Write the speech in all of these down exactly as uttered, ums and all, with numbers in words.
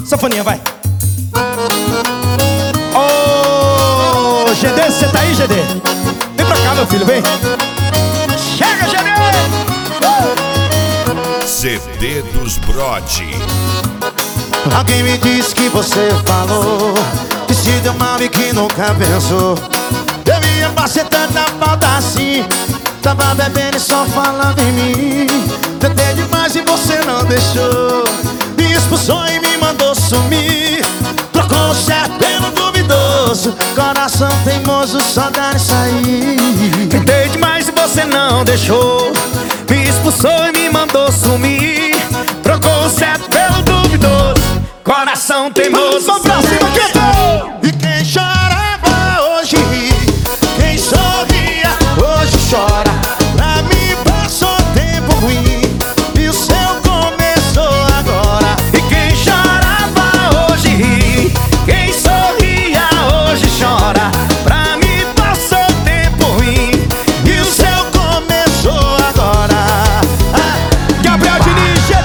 Sanfoninha, vai. Ô, oh, G D, você tá aí, G D? Vem pra cá, meu filho, vem. Chega, G D! Uh! C D dos Brod. Alguém me disse que você falou que se deu mal e que nunca pensou. Eu ia fazer tanta falta assim. Tava bebendo e só falando em mim. Tentei demais e você não deixou. Me expulsou e me mandou sumir. Trocou o certo pelo duvidoso. Coração teimoso, só dá nisso aí. Tentei demais e você não deixou. Me expulsou e me mandou sumir. Trocou o certo pelo duvidoso. Coração teimoso. Vamos pra cima, cantou! E quem chorava hoje ri. Quem sorria hoje chora. Pra mim passou tempo ruim e o seu começou agora. E quem chorava hoje ri. Quem sorria hoje chora. Pra mim passou tempo ruim E o seu começou agora. ah. Gabriel Diniz, G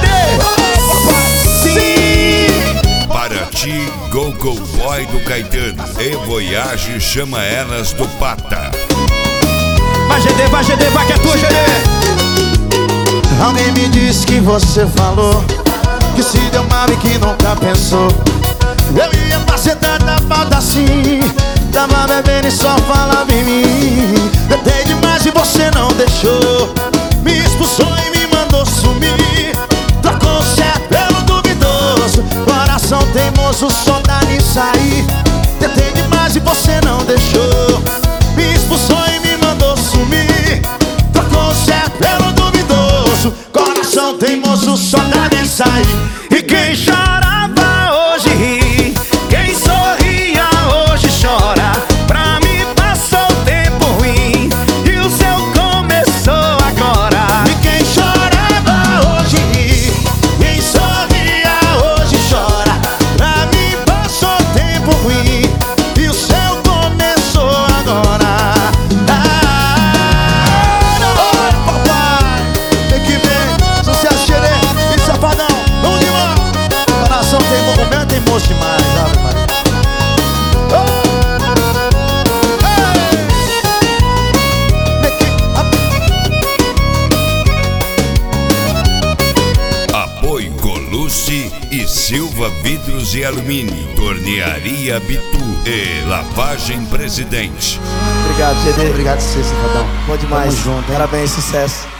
D. Sim. Para ti, Go-Go Boy do Caetano. E Voyage chama elas do Pata. Vai, G D, vai, G D, vai que é tua, G D. Alguém me disse que você falou que se deu mal e que nunca pensou. Eu ia fazer tanta falta assim. Tava bebendo e só falava em mim. Tentei demais e você não deixou. Me expulsou e me mandou sumir. Trocou o certo pelo duvidoso. Coração teimoso, só dá nisso aí. Tentei demais e você não deixou. Me expulsou e me mandou sumir. Trocou o certo pelo duvidoso. Coração teimoso, só dá nisso aí. E quem chorava hoje ri. Quem sorria hoje chora. Pra mim passou tempo ruim e o seu começou agora. E quem chorava hoje ri. Quem sorria hoje chora. Pra mim passou tempo ruim e o seu começou agora. Ah, oi, papai. Tem que ver, sucesso, xerê e safadão. Vamos de lá. Coração teimoso, o meu é teimoso demais, Ave Maria. Oh. Apoio Colucci e Silva Vidros e Alumínio. Tornearia Bitu e Lavagem Presidente. Obrigado, G D. Obrigado, você, safadão. Bom demais. Tamo junto, hein? Parabéns, sucesso.